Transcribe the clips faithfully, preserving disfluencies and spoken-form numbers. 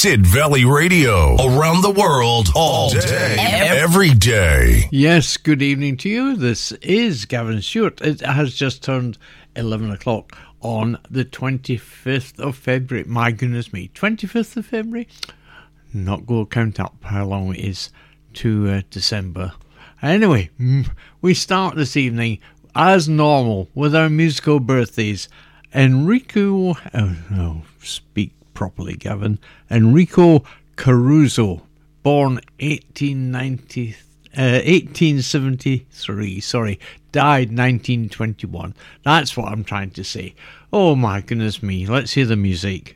Sid Valley Radio, around the world, all day, every day. Yes, good evening to you. This is Gavin Stewart. It has just turned eleven o'clock on the twenty-fifth of February. My goodness me, twenty-fifth of February? Not go count up how long it is to uh, December. Anyway, we start this evening, as normal, with our musical birthdays. Enrico, oh no, speak properly, Gavin. Enrico Caruso, born eighteen ninety, uh, eighteen seventy-three, sorry, died nineteen twenty-one. That's what I'm trying to say. Oh my goodness me, let's hear the music.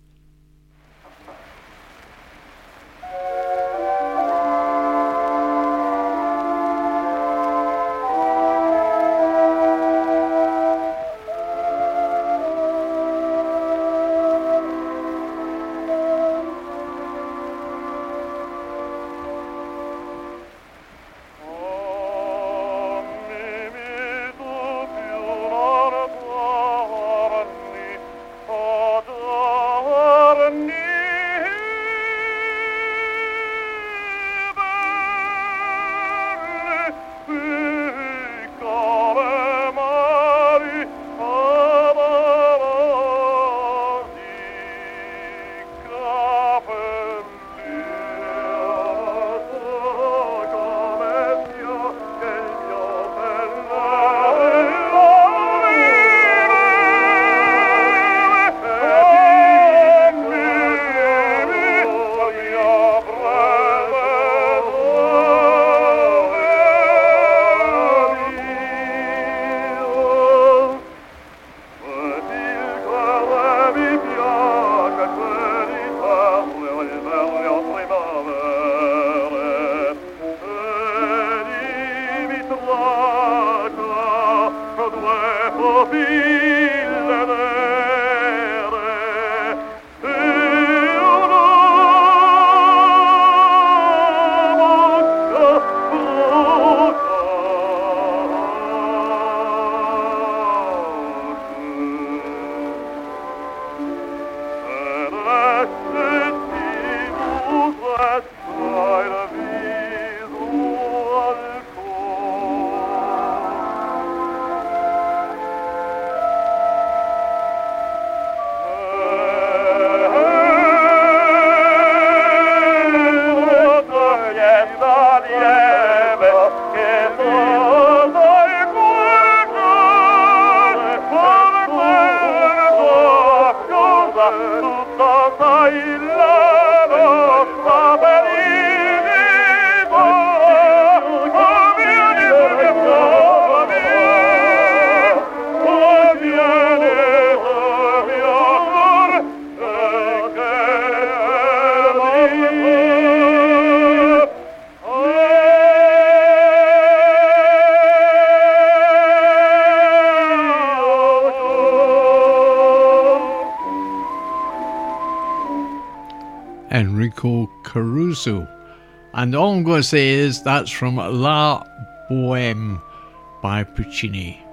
Enrico Caruso. And all I'm going to say is that's from La Boheme by Puccini.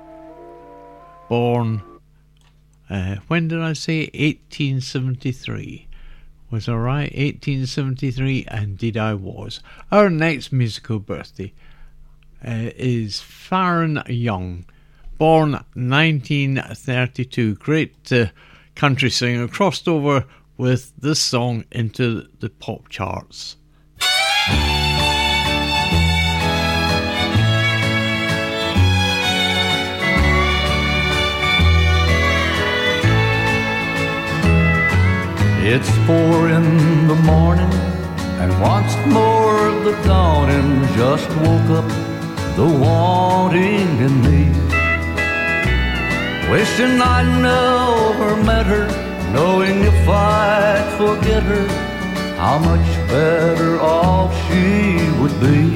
Born, uh, when did I say? eighteen seventy-three. Was I right? eighteen seventy-three, and indeed I was. Our next musical birthday uh, is Faron Young. Born nineteen thirty-two. Great uh, country singer. Crossed over with this song into the pop charts. It's four in the morning, and once more the dawning just woke up the wanting in me. Wishing I'd never met her, knowing if I'd forget her, how much better off she would be.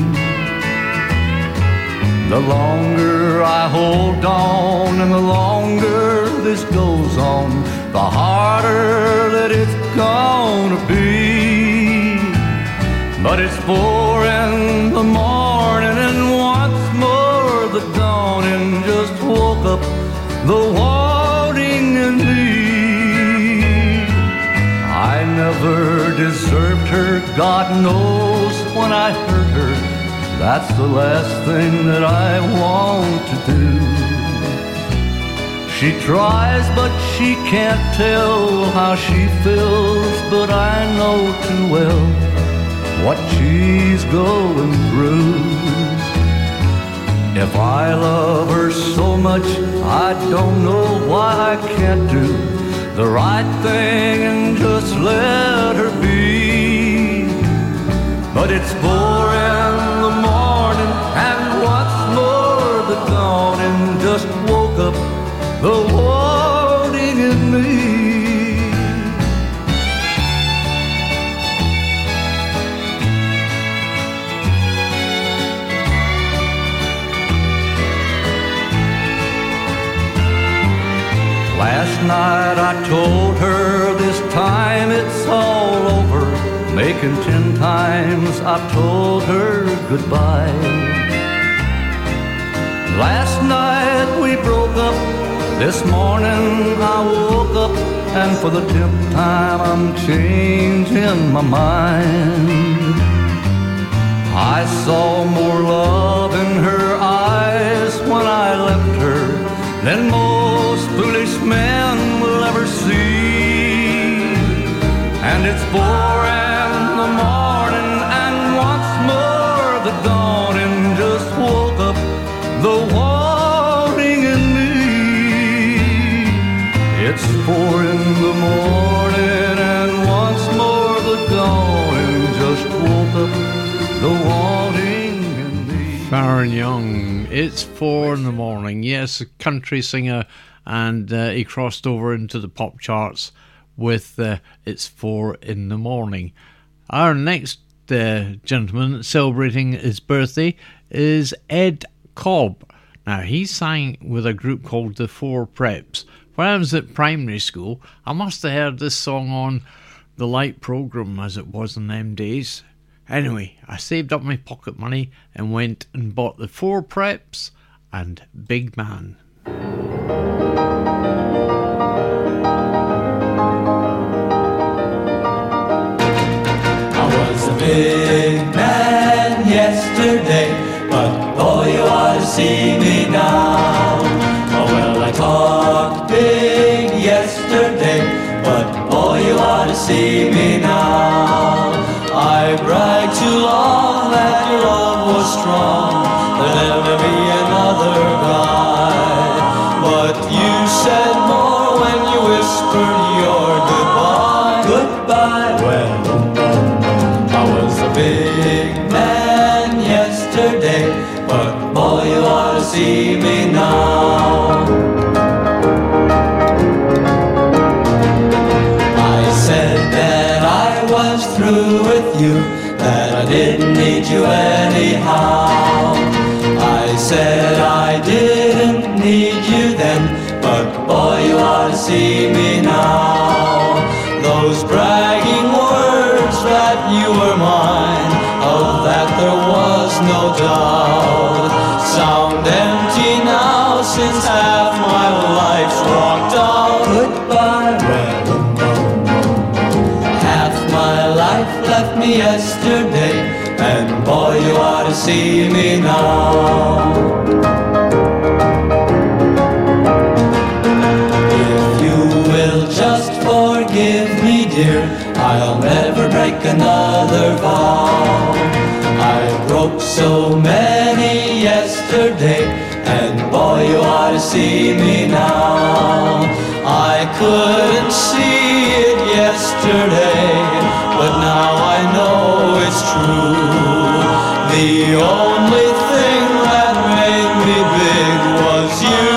The longer I hold on and the longer this goes on, the harder that it's gonna be. But it's four in the morning and once more the dawning just woke up the wanting in me. I never deserved her. God knows when I hurt her, that's the last thing that I want to do. She tries, but she can't tell how she feels, but I know too well what she's going through. If I love her so much, I don't know why I can't do the right thing and just let her be. But it's four in the morning and what's more, the dawning just woke up the wanting in me. Last night I told her this time it's all over, making ten times I told her goodbye. Last night we broke up, this morning I woke up, and for the tenth time I'm changing my mind. I saw more love in her eyes when I left her than most foolish men will ever see. And it's four in the morning and once more the dawning just woke up the wanting in me. It's four in the morning and once more the dawning just woke up the wanting in me. Faron Young, It's Four in the Morning. Yes, a country singer, and uh, he crossed over into the pop charts with uh, It's Four in the Morning. Our next uh, gentleman celebrating his birthday is Ed Cobb. Now, he sang with a group called the Four Preps. When I was at primary school, I must have heard this song on the Light programme, as it was in them days. Anyway, I saved up my pocket money and went and bought the Four Preps and Big Man. I was a big man yesterday, but boy, you ought to see me now. Oh well, I talked big yesterday, but boy, you ought to see me now. I bragged too long that your love was strong, there'll never be another guy. But you said more when you whispered your goodbye. Goodbye, well, I was a big man yesterday, but boy, you ought to see me now. I said that I was through with you, that I didn't need you anyhow. I said I didn't need you then, but boy, you ought to see me now. Those bragging words that you were mine, of that there was no doubt, sound empty now since half my life's rocked out. Goodbye, well, half my life left me yesterday, and boy, you ought to see me now. If you will just forgive me, dear, I'll never break another vow. I broke so many yesterday, and boy, you ought to see me now. I couldn't see it yesterday, but now I know it's true. The only thing that made me big was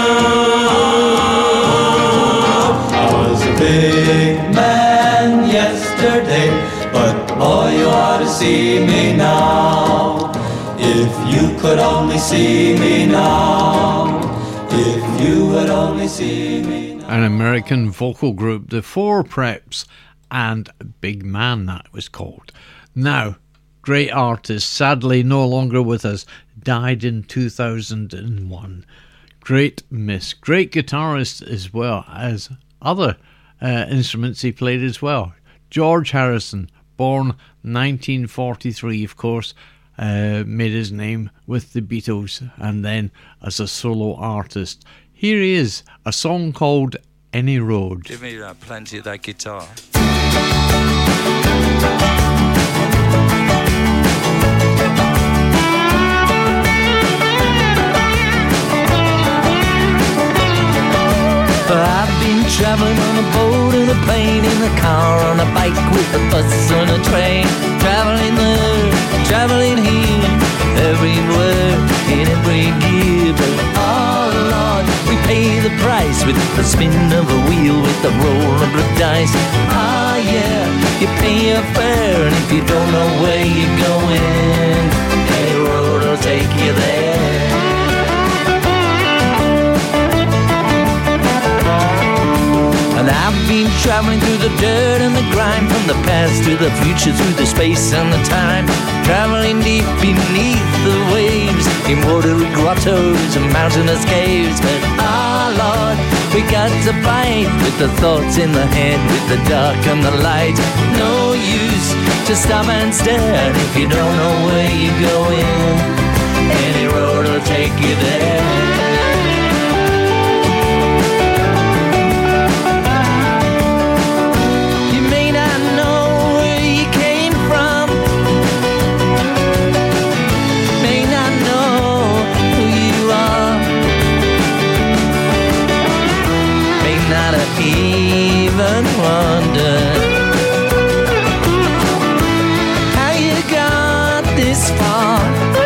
you. I was a big man yesterday, but boy, you ought to see me now. If you could only see me now, if you would only see me now. An American vocal group, the Four Preps and Big Man, that was called. Now, great artist, sadly no longer with us, died in two thousand one. Great miss, great guitarist as well as other uh, instruments he played as well. George Harrison, born nineteen forty-three, of course, uh, made his name with the Beatles and then as a solo artist. Here he is, a song called Any Road. Give me uh, plenty of that guitar. I've been traveling on a boat, in a plane, in a car, on a bike, with a bus, on a train. Traveling there, traveling here, everywhere, in every gear. But oh Lord, we pay the price with the spin of a wheel, with the roll of the dice. Ah yeah, you pay your fare, and if you don't know where you're going, any road will take you there. And I've been traveling through the dirt and the grime, from the past to the future, through the space and the time. Traveling deep beneath the waves, in watery grottos and mountainous caves. But ah Lord, we got to fight with the thoughts in the head, with the dark and the light. No use to stop and stare, and if you don't know where you're going, any road will take you there. Even wonder how you got this far.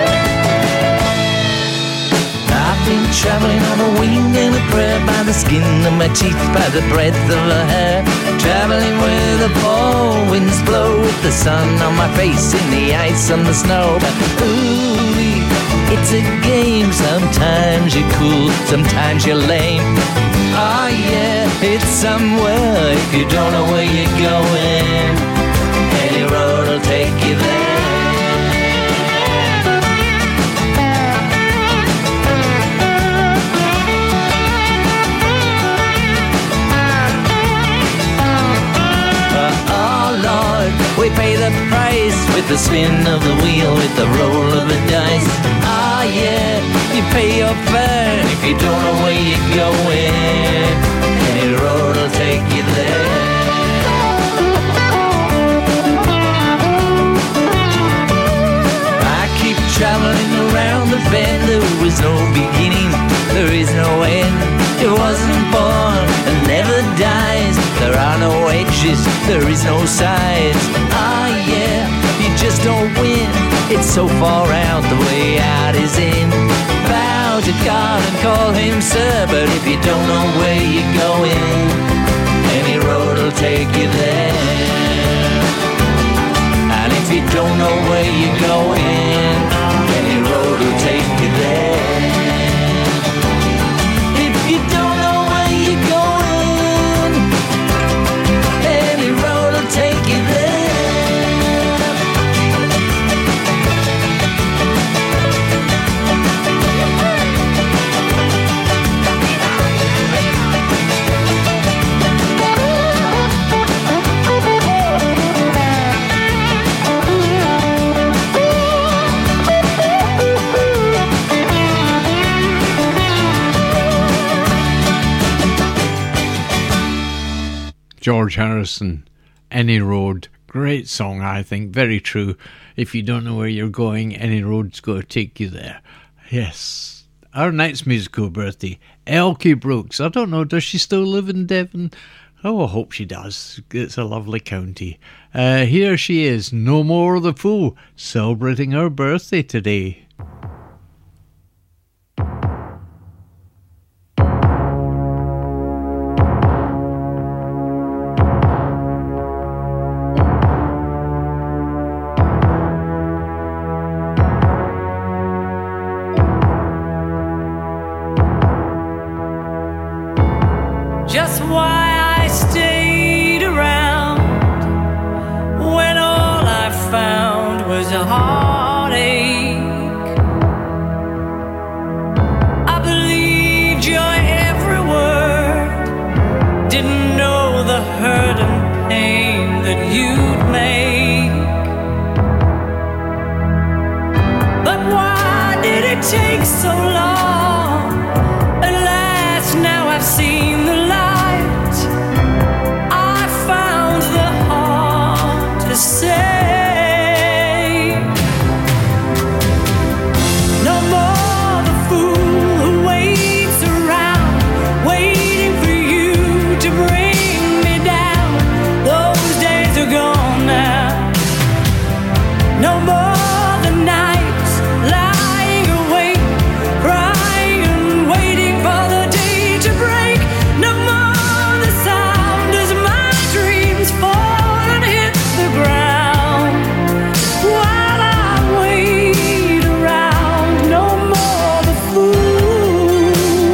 I've been traveling on a wing and a prayer, by the skin of my teeth, by the breadth of her hair. Traveling where the fall winds blow, with the sun on my face, in the ice and the snow. But ooh, it's a game. Sometimes you're cool, sometimes you're lame. Oh yeah, it's somewhere, if you don't know where you're going, any road will take you there. Oh Lord, we pay the price with the spin of the wheel, with the roll of the dice. Ah yeah, you pay your fare, if you don't know where you're going, any road will take you there. I keep traveling around the bend, there is no beginning, there is no end. It wasn't born and never dies, there are no edges, there is no sides. Ah yeah, you just don't win, it's so far out, the way out is in. Bow to God and call him sir, but if you don't know where you're going, any road will take you there. And if you don't know where you're going, any road will take you there. If you don't know where you're going, any road will take you there. George Harrison, Any Road. Great song, I think. Very true. If you don't know where you're going, any road's going to take you there. Yes. Our next musical birthday, Elkie Brooks. I don't know, does she still live in Devon? Oh, I hope she does. It's a lovely county. Uh, here she is, No More of the Fool, celebrating her birthday today. Just why I stayed around when all I found was a heartache. the same. No more the fool who waits around, waiting for you to bring me down. Those days are gone now. No more the nights lying awake, crying and waiting for the day to break. No more the sound as my dreams fall and hit the ground. While I wait around, no more the fool.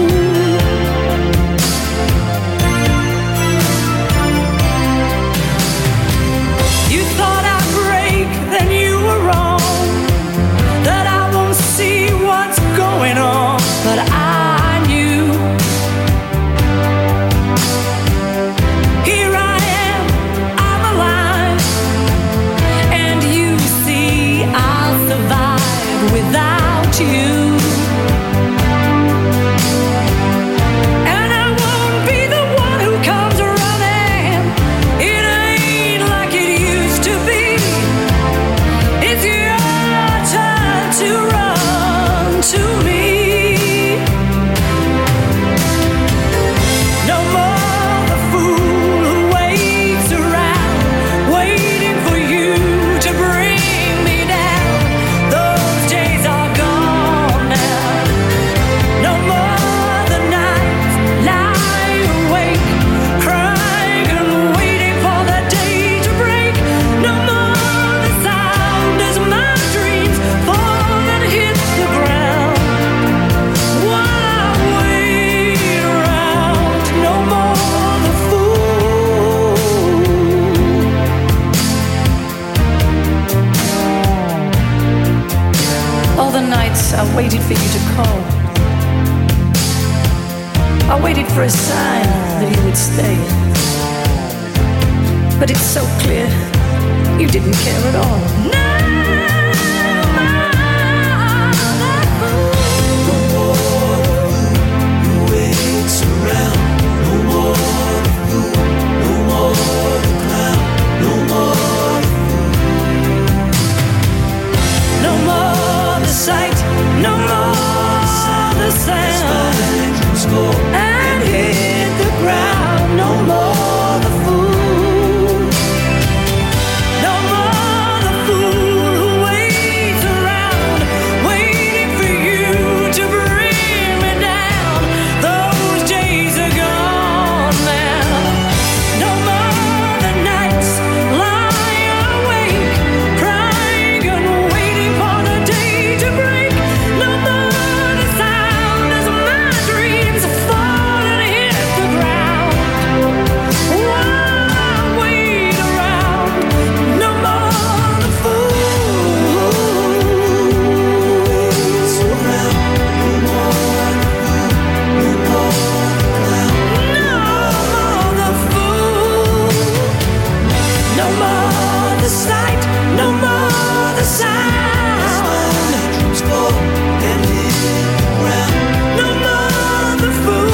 You thought I'd break, then you were wrong. That I won't see what's going on, but I knew. Here I am, I'm alive, and you see I'll survive without you. And I won't be the one who comes running. It ain't like it used to be. It's your turn to run to me. No more the fool who waits around, waiting for you to bring me down. Those days are gone now. No more the nights lie awake, crying and waiting for the day to break. No more the sound as my dreams fall and hit the ground. While I wait around, no more the fool. All the nights I waited for you to call. I waited for a sign that you would stay. But it's so clear you didn't care at all. No, that fool. No more who waits around. No more the fool. No more the clown. No more the fool. No more the sight. No more the sound. And hit the ground. No more the fool. No more the fool who waits around, waiting for you to bring me down. Those days are gone now. No more the nights lying awake, crying and waiting for the day to break. No more the sound as my dreams fall and hit the ground. While I wait around, no more the fool. No more the fool. No more the sight. No more the sound. No more the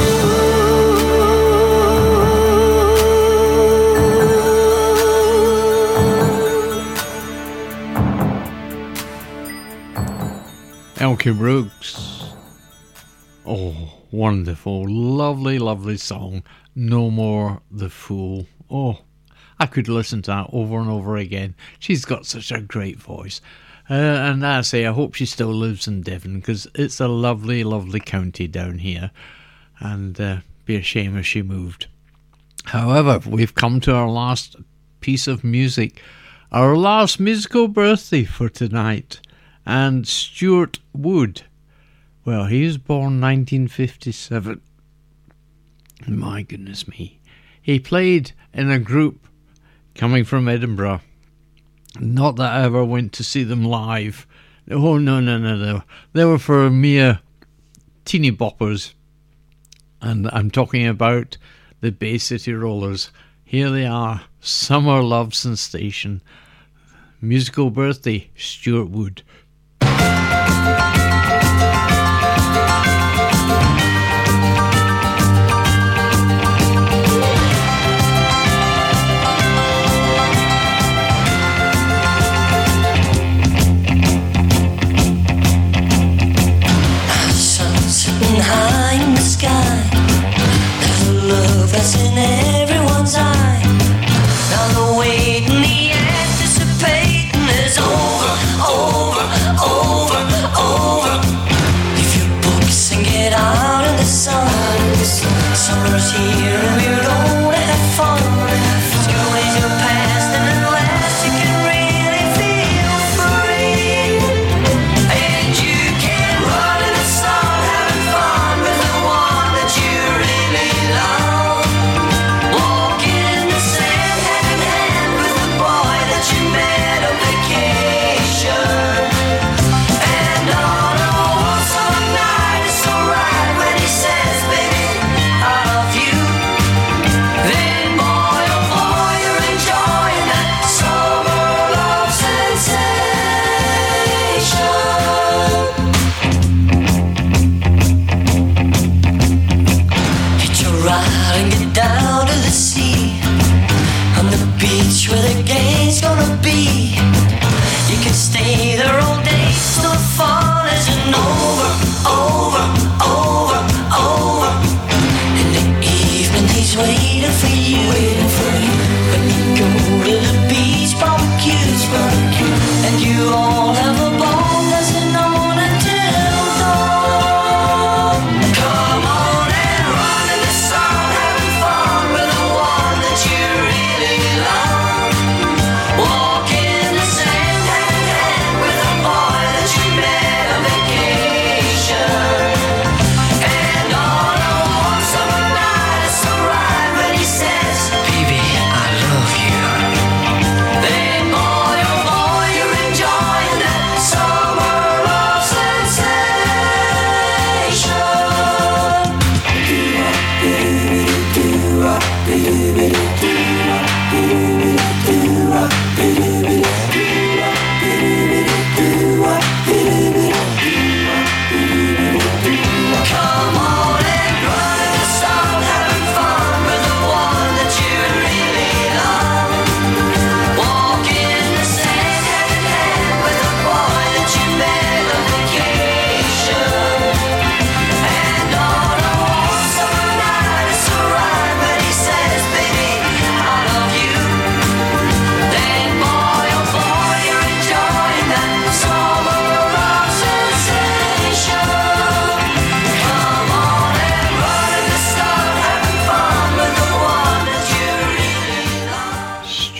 fool. Elkie Brooks. Oh, wonderful. Lovely, lovely song. No More the Fool. Oh, I could listen to that over and over again. She's got such a great voice. Uh, and I say, I hope she still lives in Devon, because it's a lovely, lovely county down here. And uh, be a shame if she moved. However, we've come to our last piece of music. Our last musical birthday for tonight. And Stuart Wood. Well, he was born nineteen fifty-seven. My goodness me. He played in a group coming from Edinburgh. Not that I ever went to see them live. Oh, no, no, no, no. They were for mere teeny boppers. And I'm talking about the Bay City Rollers. Here they are. Summer Love Sensation. Musical birthday, Stuart Wood.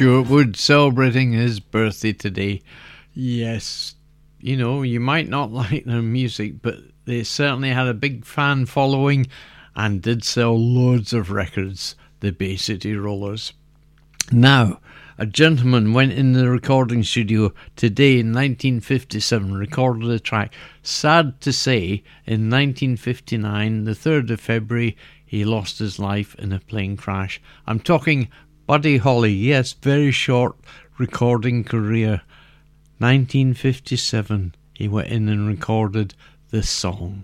Stuart Wood celebrating his birthday today. Yes, you know, you might not like their music, but they certainly had a big fan following and did sell loads of records, the Bay City Rollers. Now, a gentleman went in the recording studio today in nineteen fifty-seven, recorded a track. Sad to say, in nineteen fifty-nine, the third of February, he lost his life in a plane crash. I'm talking Buddy Holly. Yes, very short recording career. nineteen fifty-seven, he went in and recorded this song.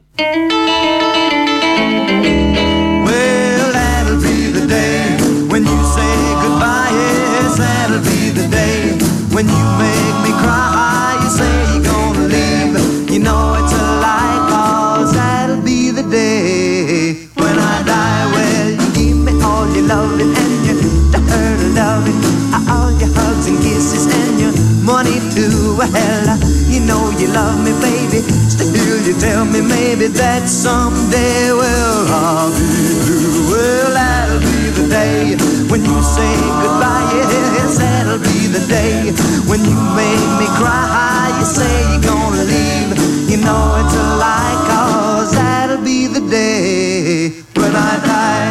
Well, that'll be the day when you say goodbye. Yes, that'll be the day when you make me cry. You say you're gonna leave, you know it's a lie, 'cause that'll be the day when I die. Well, you give me all your loving and your dirty loving, all your hugs and kisses and your money too. Well, you know you love me, baby. Still you tell me maybe that someday, well, I'll be through. Well, that'll be the day when you say goodbye. Yes, that'll be the day when you make me cry. You say you're gonna leave, you know it's a lie, 'cause that'll be the day when I die.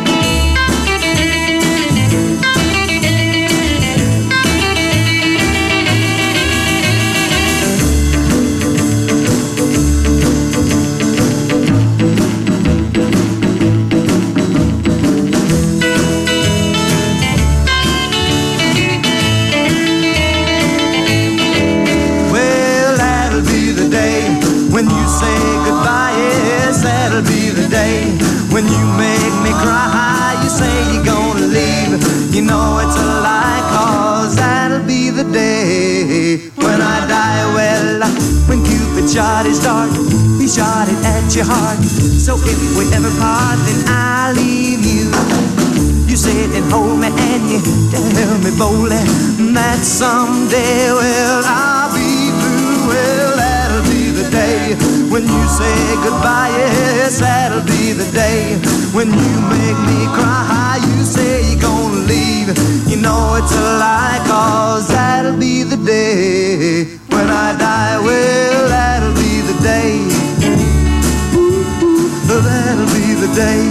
When you say goodbye, yes, that'll be the day when you make me cry. You say you're gonna leave, you know it's a lie, 'cause that'll be the day when I die. Well, when Cupid shot his dart, he shot it at your heart. So if we ever part, then I'll leave you. You sit and hold me and you tell me boldly that someday, well, I'll be through. Well, that'll be the day when you say goodbye. Yes, that'll be the day when you make me cry. You say you're gonna leave, you know it's a lie, 'cause that'll be the day when I die. Well, that'll be the day. Ooh, ooh, that'll be the day.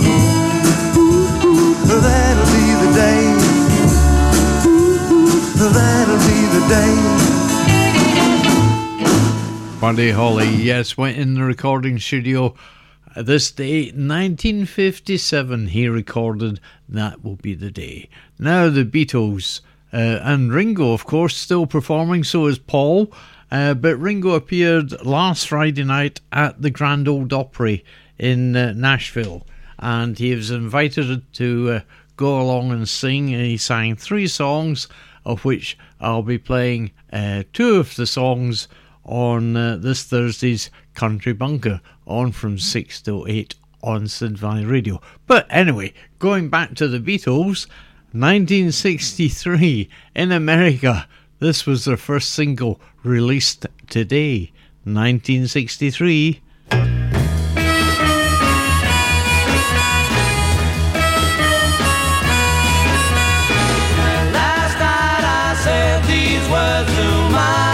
Ooh, ooh, that'll be the day. Ooh, ooh, that'll be the day. Buddy Holly, yes, went in the recording studio this day, nineteen fifty-seven, he recorded That Will Be the Day. Now the Beatles, uh, and Ringo, of course, still performing, so is Paul, uh, but Ringo appeared last Friday night at the Grand Ole Opry in uh, Nashville, and he was invited to uh, go along and sing. He sang three songs, of which I'll be playing uh, two of the songs on uh, this Thursday's Country Bunker, on from six till eight on Sid Valley Radio. But anyway, going back to the Beatles, nineteen sixty-three in America, this was their first single released today, nineteen sixty-three. Last night I said these words to my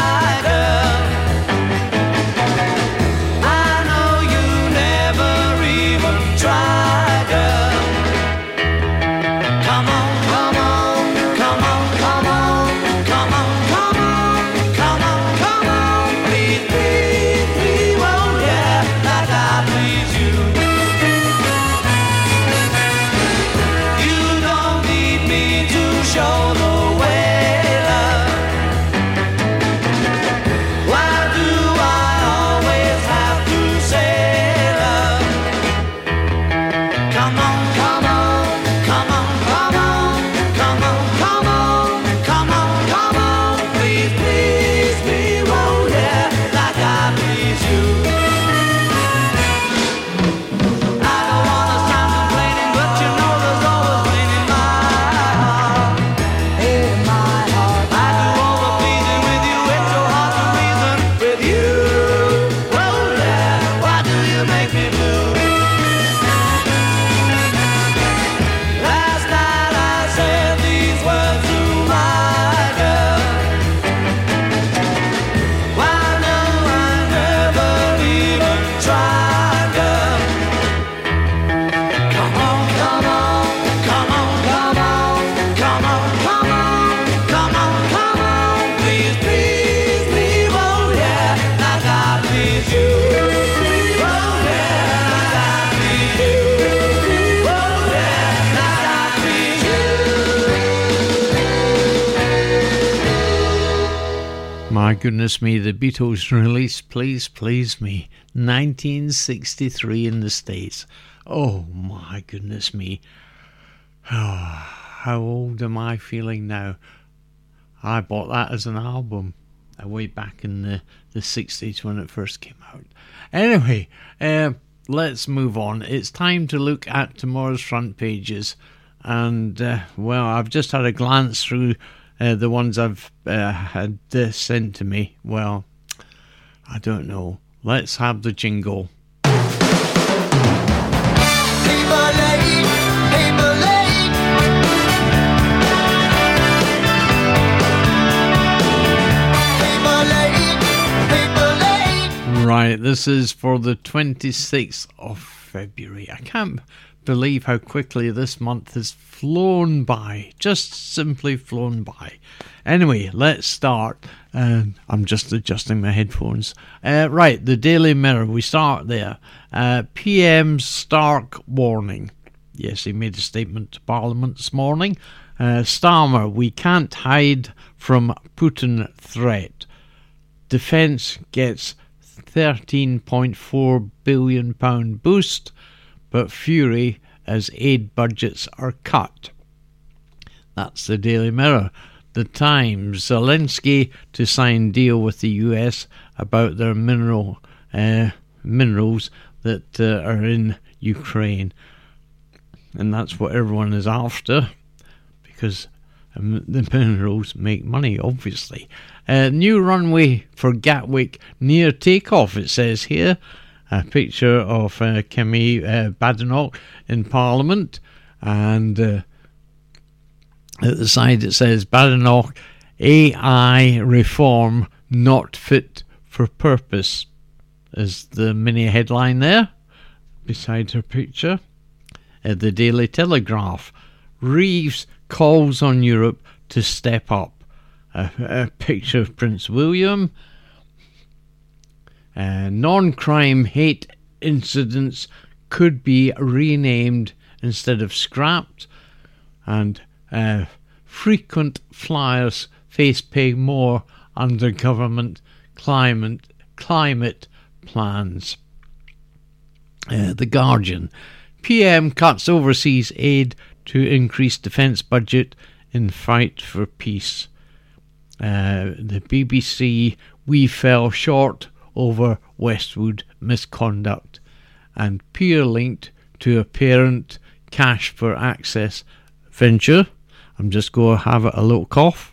yeah. My goodness me, the Beatles released Please Please Me, nineteen sixty-three in the States. Oh my goodness me. Oh, how old am I feeling now? I bought that as an album way back in the, the sixties when it first came out. Anyway, uh, let's move on. It's time to look at tomorrow's front pages. And, uh, well, I've just had a glance through uh, the ones I've uh, had uh, sent to me. Well, I don't know. Let's have the jingle. Right, this is for the twenty-sixth of February. I can't believe how quickly this month has flown by. Just simply flown by. Anyway, let's start. Uh, I'm just adjusting my headphones. Uh, right, the Daily Mirror. We start there. Uh, P M's stark warning. Yes, he made a statement to Parliament this morning. Uh, Starmer, we can't hide from Putin threat. Defence gets thirteen point four billion pounds boost, but fury as aid budgets are cut. That's the Daily Mirror. The Times, Zelensky to sign deal with the U S about their mineral uh, minerals that uh, are in Ukraine. And that's what everyone is after, because um, the minerals make money, obviously. Uh, new runway for Gatwick near takeoff, it says here. A picture of uh, Kemi uh, Badenoch in Parliament. And uh, at the side it says, Badenoch, A I reform not fit for purpose. Is the mini headline there, beside her picture. Uh, the Daily Telegraph. Reeves calls on Europe to step up. A, a picture of Prince William. Uh, non-crime hate incidents could be renamed instead of scrapped. And uh, frequent flyers face pay more under government climate climate plans. Uh, the Guardian. P M cuts overseas aid to increase defence budget in fight for peace. Uh, the B B C, we fell short over Westwood misconduct. And peer linked to a parent cash for access venture. I'm just going to have a little cough.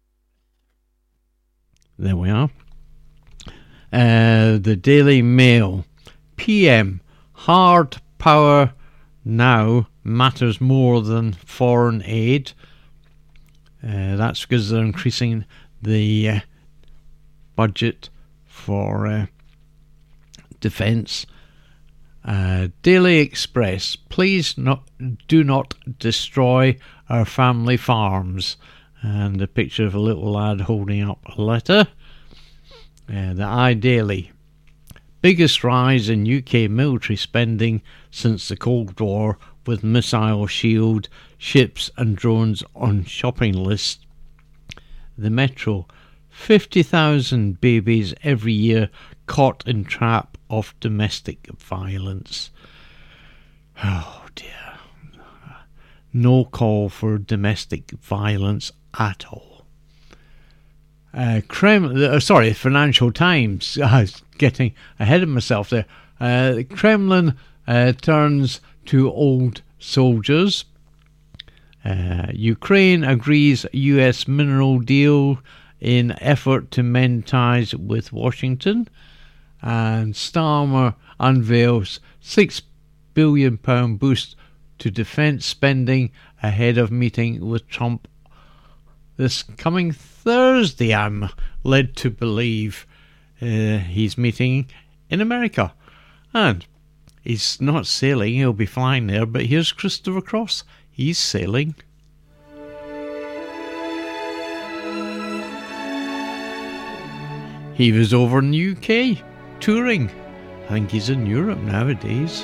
There we are. Uh, the Daily Mail. P M, hard power now matters more than foreign aid. Uh, that's because they're increasing the uh, budget for uh, defence. Uh, Daily Express, please not, do not destroy our family farms. And a picture of a little lad holding up a letter. Uh, the iDaily, biggest rise in U K military spending since the Cold War, with missile shield, ships and drones on shopping list. The Metro, fifty thousand babies every year caught in trap of domestic violence. Oh dear. No call for domestic violence at all. Uh, Kremlin, uh, sorry, Financial Times. I was getting ahead of myself there. Uh, the Kremlin uh, turns to old soldiers. Uh, Ukraine agrees U S mineral deal in effort to mend ties with Washington. And Starmer unveils six billion pounds boost to defence spending ahead of meeting with Trump this coming Thursday. I'm led to believe uh, he's meeting in America. And he's not sailing, he'll be flying there, but here's Christopher Cross. He's sailing. He was over in the U K, touring. I think he's in Europe nowadays.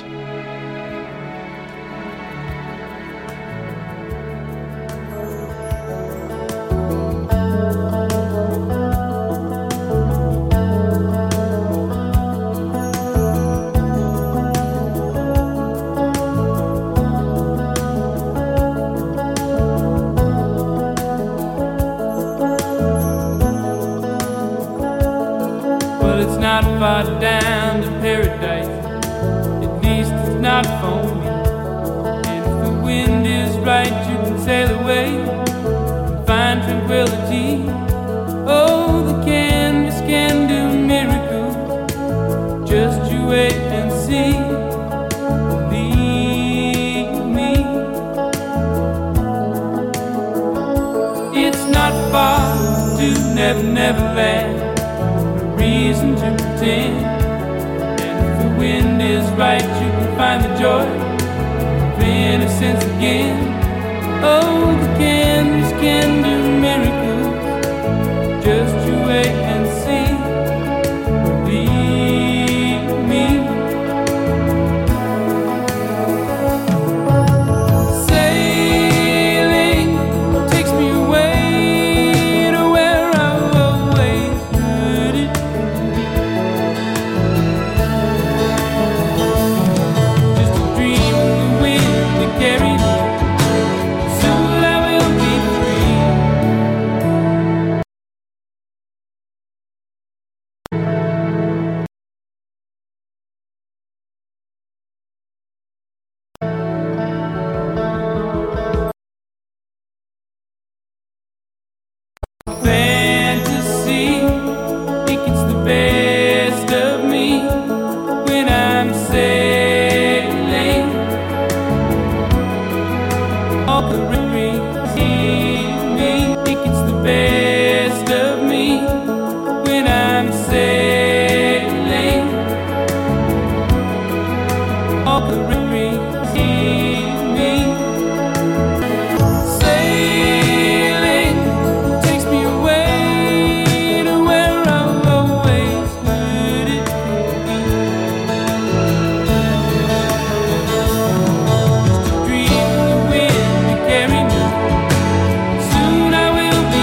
Well, it's not far down to paradise, at least it's not for me. And if the wind is right, you can sail away and find tranquility. Oh, the canvas can do miracles, just you wait and see. Believe me, it's not far to Never Never Land. Reason to pretend, and if the wind is right, you can find the joy of innocence again. Oh, the canvas can do miracles, just you wait and see. Believe me. Sailing takes me away to where I've always heard it. Just a dream of the wind that carried me. Soon I will be fantasy. Think it's the best of me when I'm sailing. All the rings me. Think it's the best of me when I'm sailing. All the rings me. Sailing takes me away to where I've always heard it. Just a dream of the wind to carry me. Soon I will be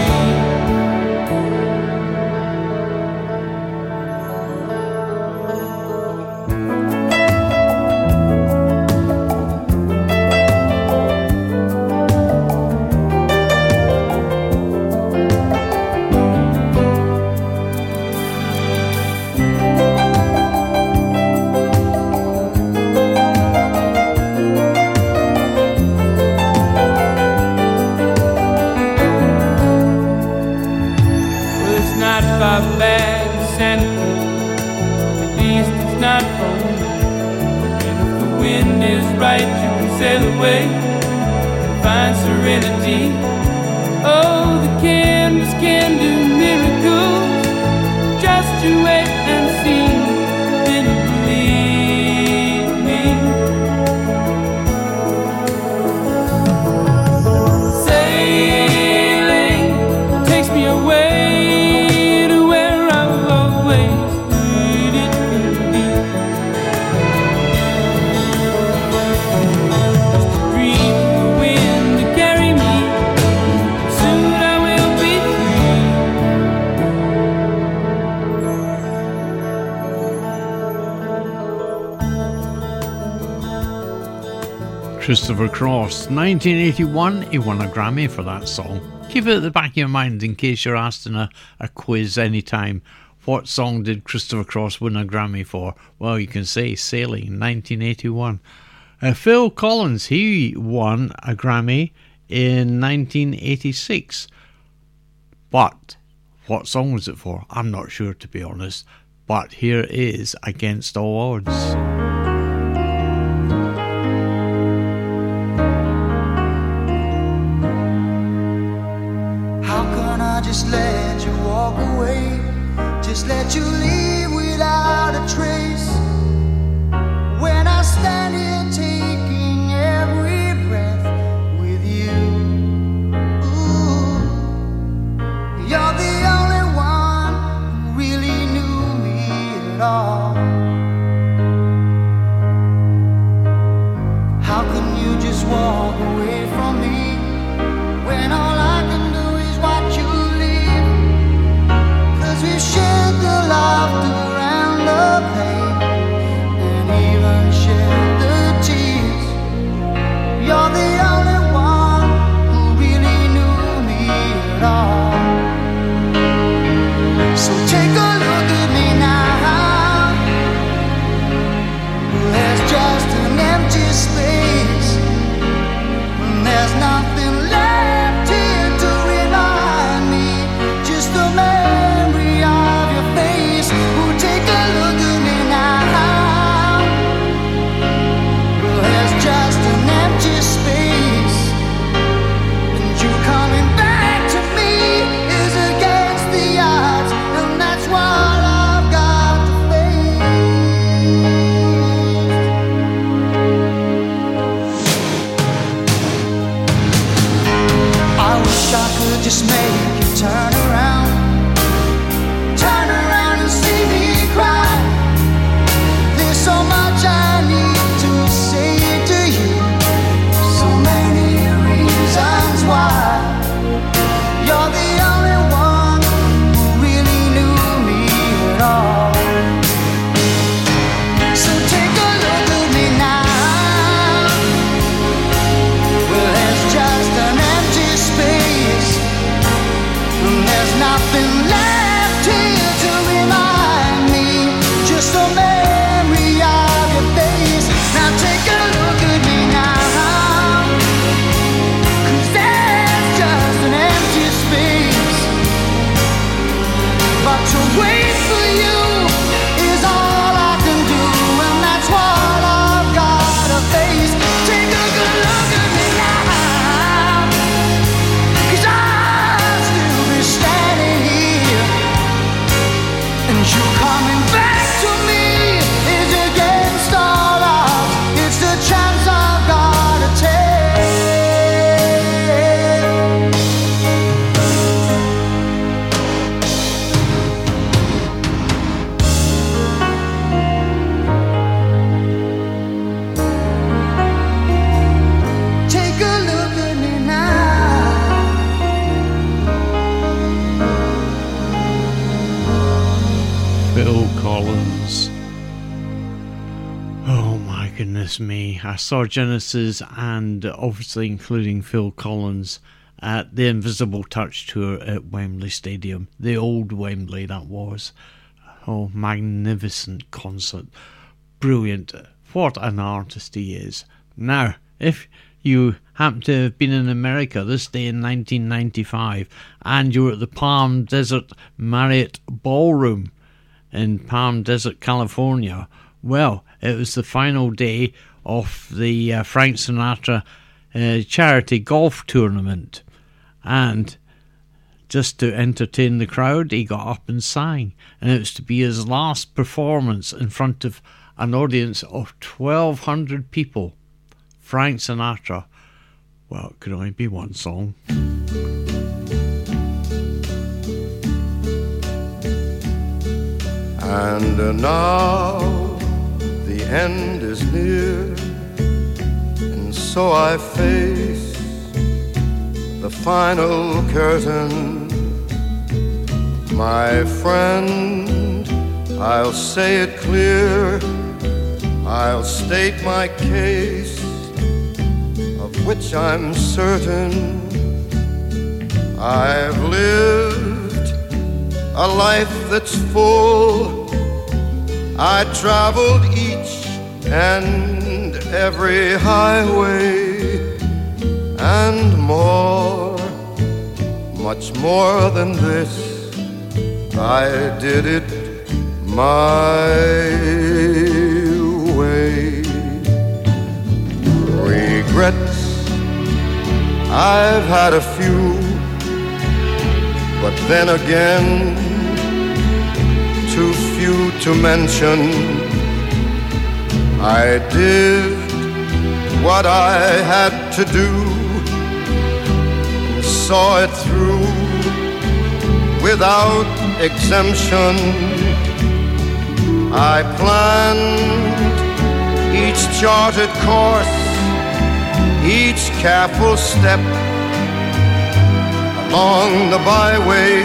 Well, it's not far back to Santa Cruz, at least it's not for me. And if the wind is right, you can sail away and find serenity. Oh, the canvas can do miracles, just you wait and see. Then you believe me. Sailing takes me away to where I've always heard it could be. Just a dream of the wind to carry me. Soon I will be Christopher Cross, nineteen eighty-one, he won a Grammy for that song. Keep it at the back of your mind in case you're asked in a, a quiz anytime. What song did Christopher Cross win a Grammy for? Well, you can say Sailing, nineteen eighty-one. Uh, Phil Collins, he won a Grammy in nineteen eighty-six. But what song was it for? I'm not sure, to be honest. But here is Against All Odds. Just let you walk away, just let you leave without a trace. When I stand here taking every breath with you, ooh, you're the only one who really knew me at all. How can you just walk away from me when all I can do is watch you? We shared the laughter and the pain. but to wait for you is all I can do, and that's what I've gotta face. Take a good look at me now, 'cause I'll still be standing here, and you coming back to me is against all odds. It's the chance I've gotta take. Take a look at me now. Phil Collins. Oh my goodness me. I saw Genesis and obviously including Phil Collins at the Invisible Touch tour at Wembley Stadium. The old Wembley, that was. Oh, magnificent concert. Brilliant. What an artist he is. Now, if you happen to have been in America this day in nineteen ninety-five and you were at the Palm Desert Marriott Ballroom in Palm Desert, California, well, it was the final day of the uh, Frank Sinatra uh, charity golf tournament, and just to entertain the crowd, he got up and sang, and it was to be his last performance in front of an audience of twelve hundred people. Frank Sinatra. Well, it could only be one song. And uh, now the end is near, and so I face the final curtain. My friend, I'll say it clear, I'll state my case, of which I'm certain. I've lived a life that's full. I traveled each and every highway and more, much more than this. I did it my way. Regrets, I've had a few, but then again, too few to mention. I did what I had to do and saw it through without exemption. I planned each charted course, each careful step along the byway,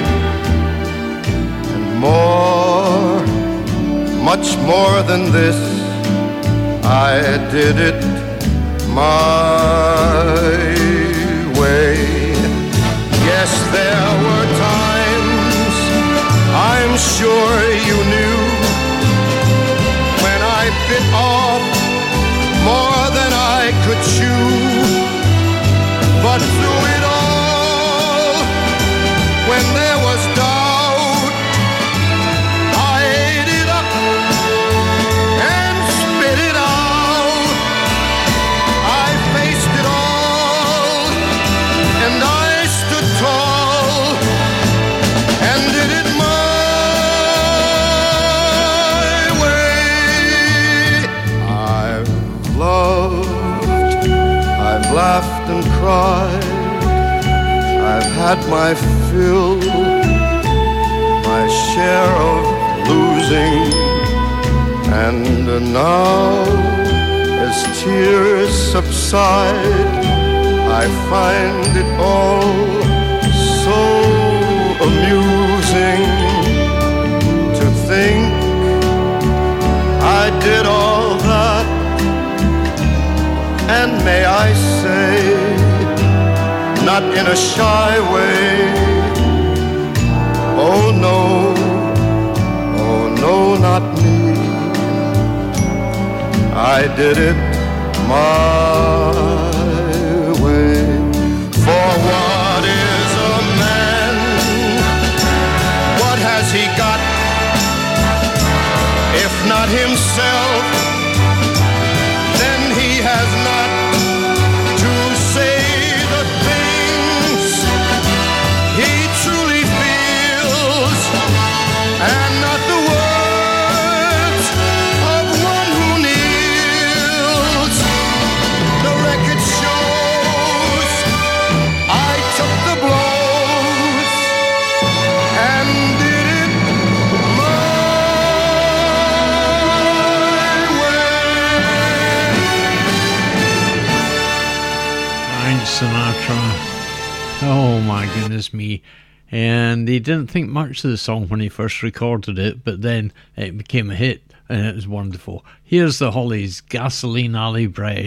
and more, much more than this, I did it my way. Yes, there were times, I'm sure you knew, when I bit off more than I could chew, but through it all, when there was doubt, I ate it up and spit it out. I faced it all, and I stood tall and did it my way. I've loved, I've laughed and cried, I've had my fill, my share of losing, and now, as tears subside, I find it all so amusing to think I did all that, and may I say, not in a shy way. Oh no, oh no, not me. I did it my way. For what is a man? What has not himself, then he has not to say the things he truly feels, and not the words of one who kneels. The record shows I took the blows and did it my Frank Sinatra. Oh my goodness me. And he didn't think much of the song when he first recorded it, but then it became a hit and it was wonderful. Here's the Hollies, Gasoline Alley Bread.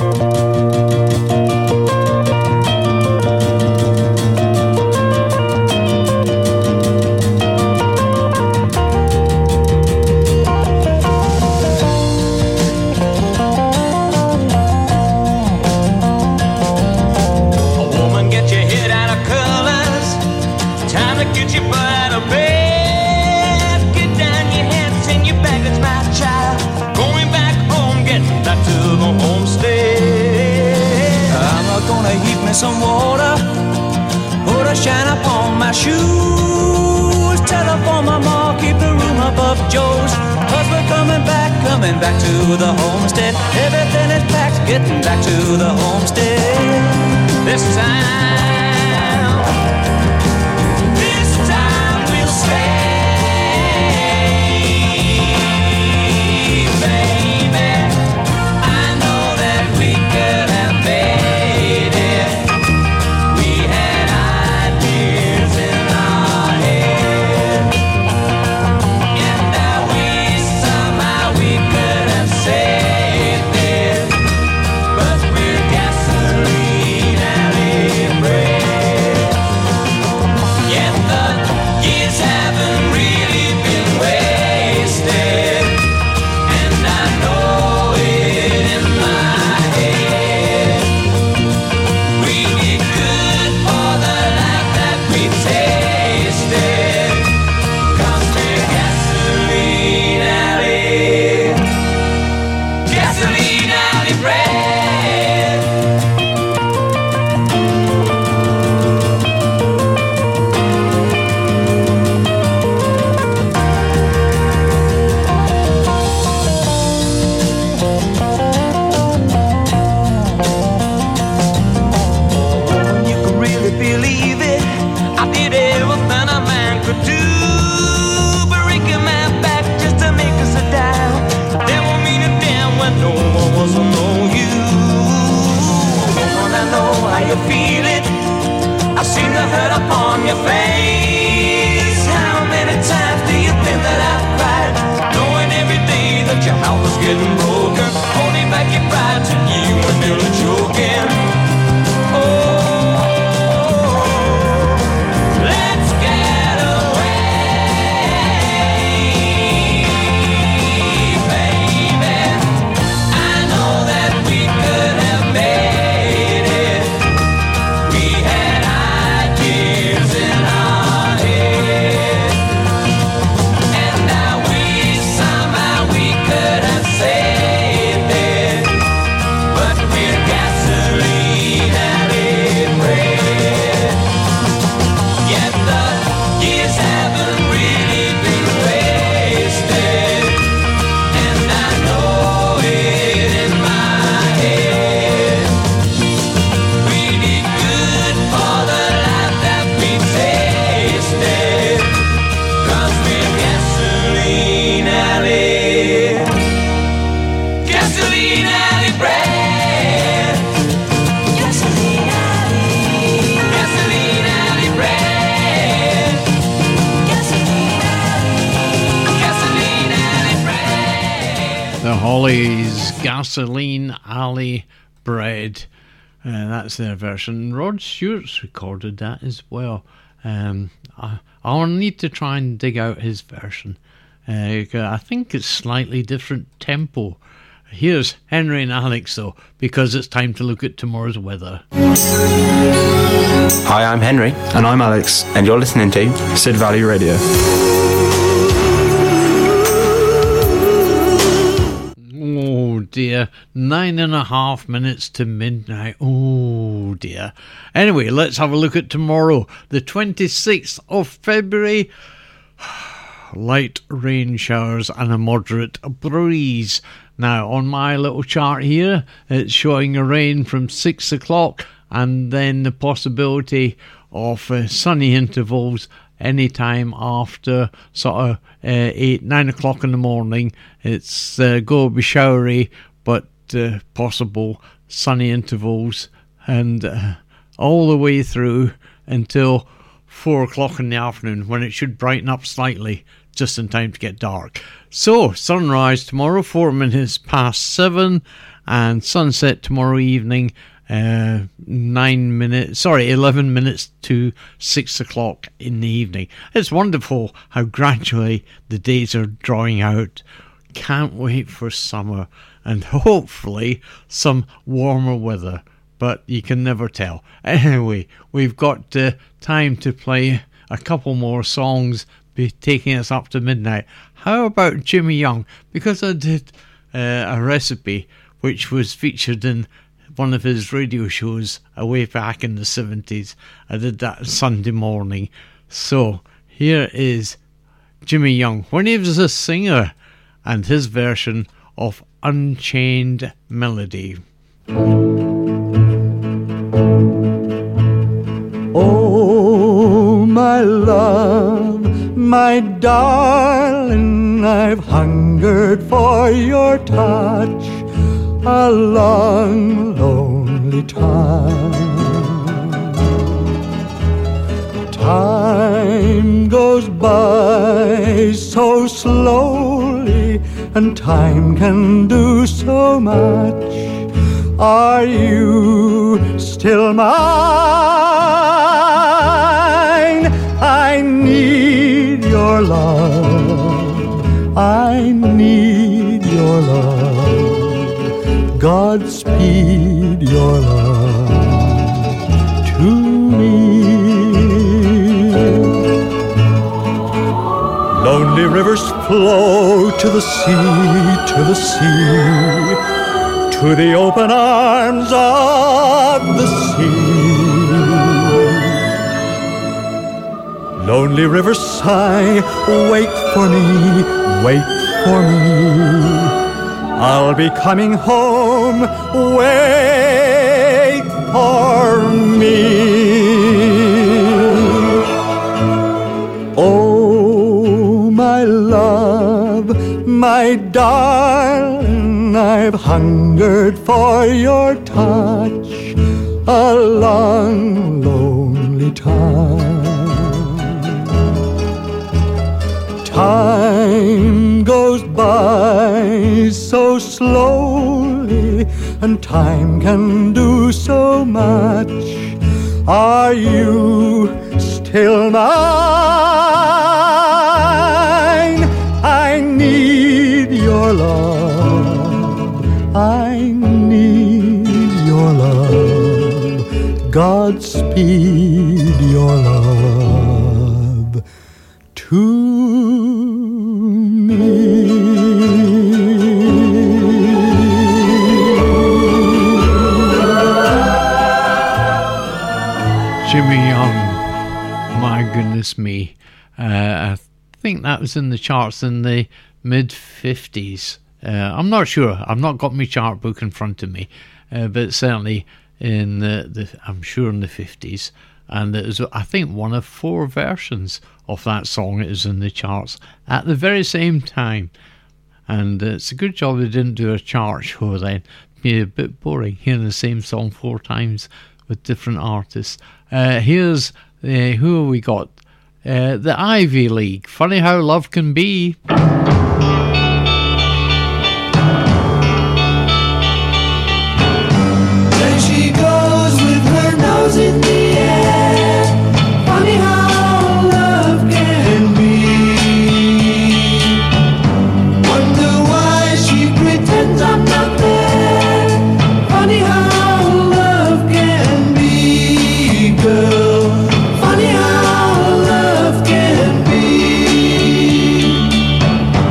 Some water, put a shine upon my shoes. Telephone my ma, keep the room above Joe's. Cause we're coming back, coming back to the homestead. Everything is packed, getting back to the homestead. This time, this time we'll stay. Gasoline Alley Bread. Uh, that's their version. Rod Stewart's recorded that as well. Um, I, I'll need to try and dig out his version. Uh, I think it's slightly different tempo. Here's Henry and Alex though, because it's time to look at tomorrow's weather. Hi, I'm Henry. And I'm Alex. And you're listening to Sid Valley Radio. dear. Nine and a half minutes to midnight. Oh dear. Anyway, let's have a look at tomorrow, the twenty-sixth of February. Light rain showers and a moderate breeze. Now, on my little chart here, it's showing a rain from six o'clock and then the possibility of uh, sunny intervals anytime after sort of uh, eight, nine o'clock in the morning. It's uh, going to be showery, but uh, possible sunny intervals, and uh, all the way through until four o'clock in the afternoon, when it should brighten up slightly, just in time to get dark. So, sunrise tomorrow, four minutes past seven, and sunset tomorrow evening, uh, nine minutes, sorry, eleven minutes to six o'clock in the evening. It's wonderful how gradually the days are drawing out. Can't wait for summer and hopefully some warmer weather, but you can never tell. Anyway, we've got uh, time to play a couple more songs, be taking us up to midnight. How about Jimmy Young? Because I did uh, a recipe which was featured in one of his radio shows way back in the seventies. I did that Sunday morning. So here is Jimmy Young when he was a singer and his version of Unchained Melody. Oh, my love, my darling, I've hungered for your touch a long, lonely time. Time goes by so slowly, and time can do so much. Are you still mine? I need your love. I need your love. Godspeed your love to me. Lonely rivers flow to the sea, to the sea, to the open arms of the sea. Lonely rivers sigh, wait for me, wait for me. I'll be coming home, wait for me. Oh, my love, my darling, I've hungered for your touch a long, lonely time. Time goes by so slowly, and time can do so much. Are you still mine? I need your love. I need your love. Godspeed your love to Jimmy Young, my goodness me. Uh, I think that was in the charts in the mid fifties. Uh, I'm not sure. I've not got my chart book in front of me, uh, but certainly in the, the, I'm sure in the fifties. And it was, I think, one of four versions of that song is in the charts at the very same time. And uh, it's a good job they didn't do a chart show then. It'd be a bit boring hearing the same song four times with different artists. Uh, here's, uh, who have we got? Uh, the Ivy League. Funny How Love Can Be. There she goes with her nose in the air. Funny how love can be. Wonder why she pretends I'm not there. Funny how love can be, girl. Funny how love can be.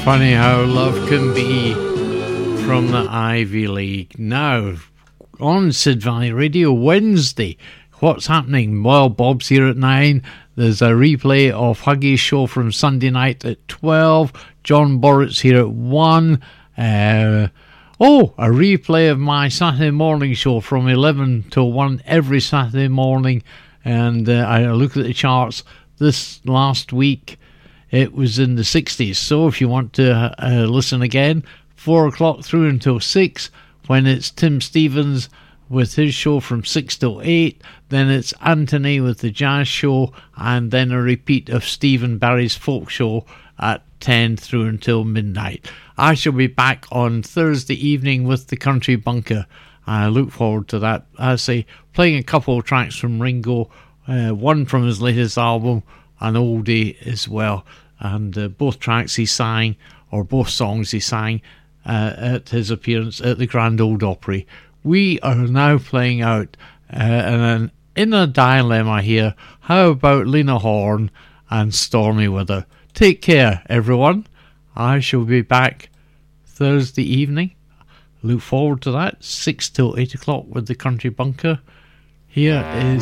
Funny how love can be from the Ivy League. Now, on Sid Valley Radio, Wednesday, what's happening? Well, Bob's here at nine. There's a replay of Huggy's show from Sunday night at twelve. John Borrett's here at one. Uh, oh, a replay of my Saturday morning show from eleven till one every Saturday morning. And uh, I look at the charts this last week. It was in the sixties. So if you want to uh, listen again, four o'clock through until six, when it's Tim Stevens with his show from six till eight. Then it's Anthony with the jazz show, and then a repeat of Stephen Barry's folk show at ten through until midnight. I shall be back on Thursday evening with the Country Bunker. I look forward to that. I say, playing a couple of tracks from Ringo, uh, one from his latest album, an oldie as well, and uh, both tracks he sang, or both songs he sang uh, at his appearance at the Grand Ole Opry. We are now playing out uh, an in a dilemma here. How about Lena Horne and Stormy Weather? Take care, everyone. I shall be back Thursday evening. Look forward to that. Six till eight o'clock with the Country Bunker. Here is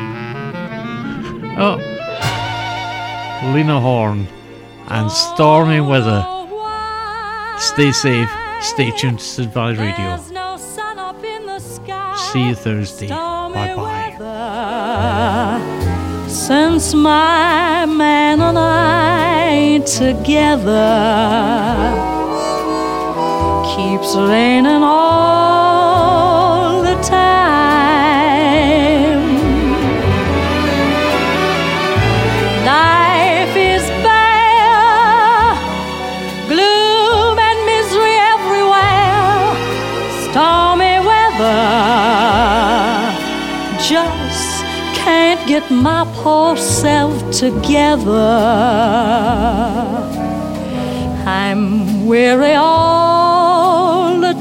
oh Lena Horne and Stormy Weather. Stay safe. Stay tuned to Sid Valley Radio. See you Thursday. Bye bye. Since my man and I together keeps raining all the time. Life is bare, gloom and misery everywhere, stormy weather. Just can't get my poor self together. I'm weary all the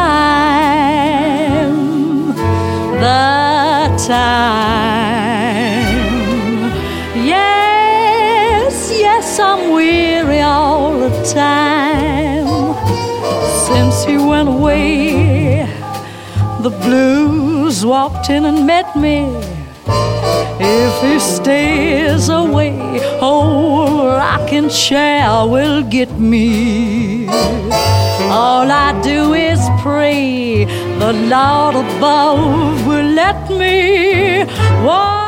time, the time. Yes, yes, I'm weary all the time. Since he went away, the blues walked in and met me. If he stays away, oh, rocking chair will get me. All I do is pray the Lord above will let me walk.